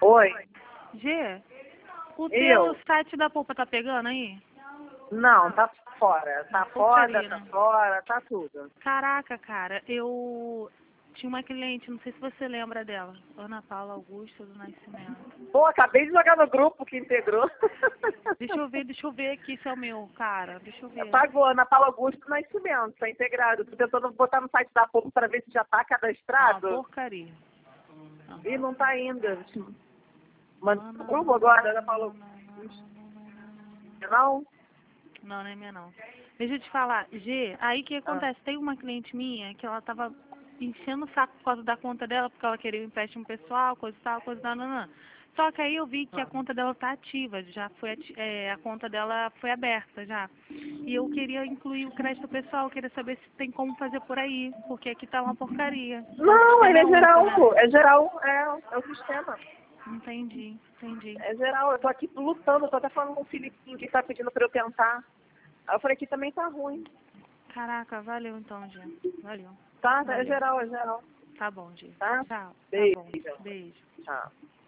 Oi, Gê, o eu? teu site da polpa tá pegando aí? Não, tá fora. Tá fora, Porcaria, tá né? fora, tá tudo. Caraca, cara, eu tinha uma cliente, não sei se você lembra dela, Ana Paula Augusta do Nascimento. Pô, acabei de jogar no grupo que integrou. Deixa eu ver aqui se é o meu, cara, deixa eu ver. Pagou Ana Paula Augusto Nascimento, tá integrado. Tô tentando botar no site da Poupa para ver se já tá Uma cadastrado. porcaria. E não tá ainda. Manda Não, no não, grupo não, agora, não, Ana Paula não, não, Augusto. não, não, não. Não? Não, não é minha não. Deixa eu te falar, G, aí o que Ah. acontece? Tem uma cliente minha que ela tava enchendo o saco por causa da conta dela, porque ela queria um empréstimo pessoal, coisa e tal, coisa e tal, não, não. Só que aí eu vi que a conta dela tá ativa, já foi a conta dela foi aberta já. E eu queria incluir o crédito pessoal, eu queria saber se tem como fazer por aí, porque aqui tá uma porcaria. O Não, sistema ele é é único, geral, né? pô. É geral, é o sistema. Entendi, entendi. É geral, eu tô aqui lutando, tô até falando com o Filipinho que tá pedindo pra eu tentar. Aí eu falei que também tá ruim. Caraca, valeu então, G. Valeu. Tá, é Valeu. geral, é geral. Tá bom, G. Tá? Tchau. Tá bom. Beijo. Beijo. Tchau.